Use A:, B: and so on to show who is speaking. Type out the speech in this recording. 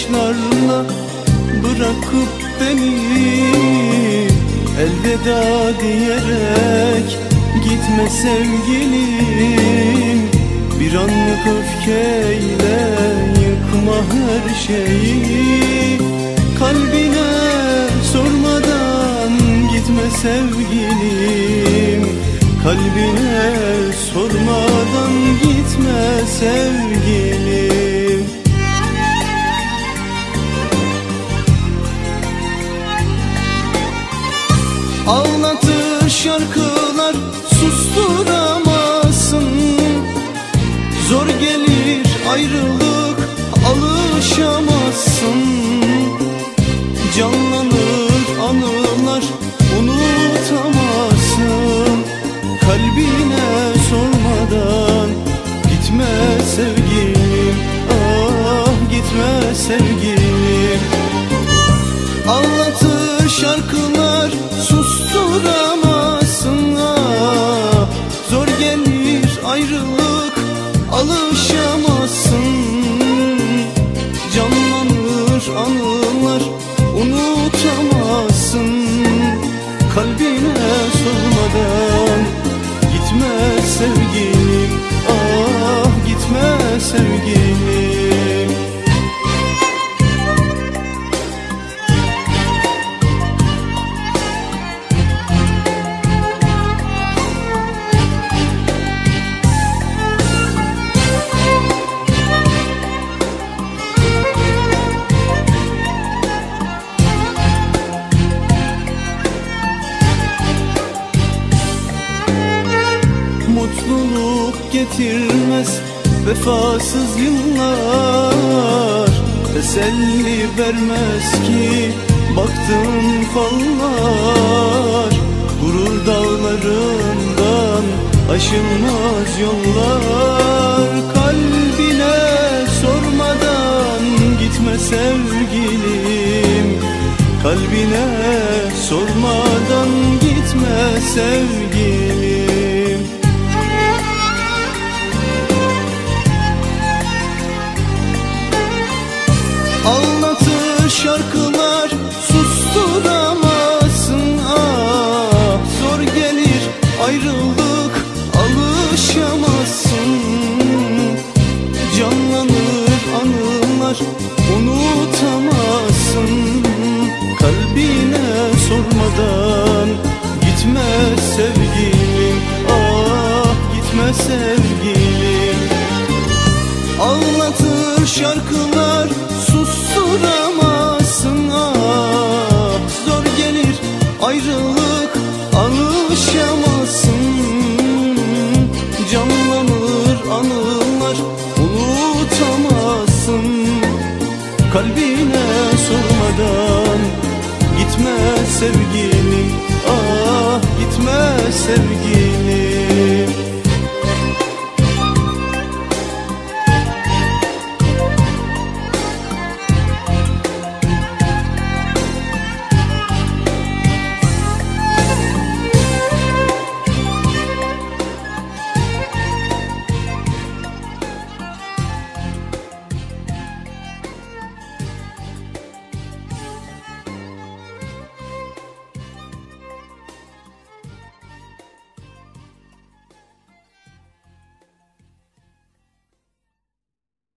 A: yaşlarla bırakıp beni elveda diyerek gitme sevgilim. Bir anlık öfkeyle yıkma her şeyi, kalbine sormadan gitme sevgilim. Kalbine sormadan gitme sevgilim. Ağlatır şarkılar susturamazsın, zor gelir ayrılık alışamazsın. Canlanır anılar unutamazsın, kalbine sormadan gitme sevgilim. Ah gitme sevgilim. Ağlatır şarkılar susturamazsın, ah zor gelir ayrılık alışamazsın. Canlanır anılar unutamazsın, kalbine sormadan gitme sevgilim. Ah gitme sevgilim. Mutluluk getirmez vefasız yıllar, teselli vermez ki baktığın fallar. Gurur dağlarından aşılmaz yollar, kalbine sormadan gitme sevgilim. Kalbine sormadan gitme sevgilim. Ağlatır şarkılar susturamazsın, ah zor gelir ayrılık alışamazsın. Canlanır anılar unutamazsın, kalbine sormadan gitme sevgilim. Ah gitme sevgilim. Ağlatır şarkılar susturamazsın, ah zor gelir ayrılık alışamazsın. Canlanır anılar unutamazsın, kalbine sormadan gitme sevgilim. Ah gitme sevgilim.